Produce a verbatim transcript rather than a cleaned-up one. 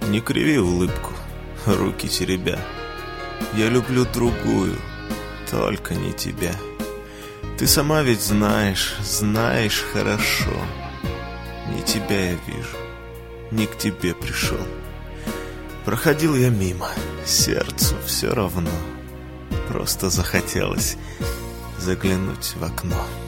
Не криви улыбку, руки теребя. Я люблю другую, только не тебя. Ты сама ведь знаешь, знаешь хорошо. Не тебя я вижу, не к тебе пришел. Проходил я мимо, сердцу все равно. Просто захотелось заглянуть в окно.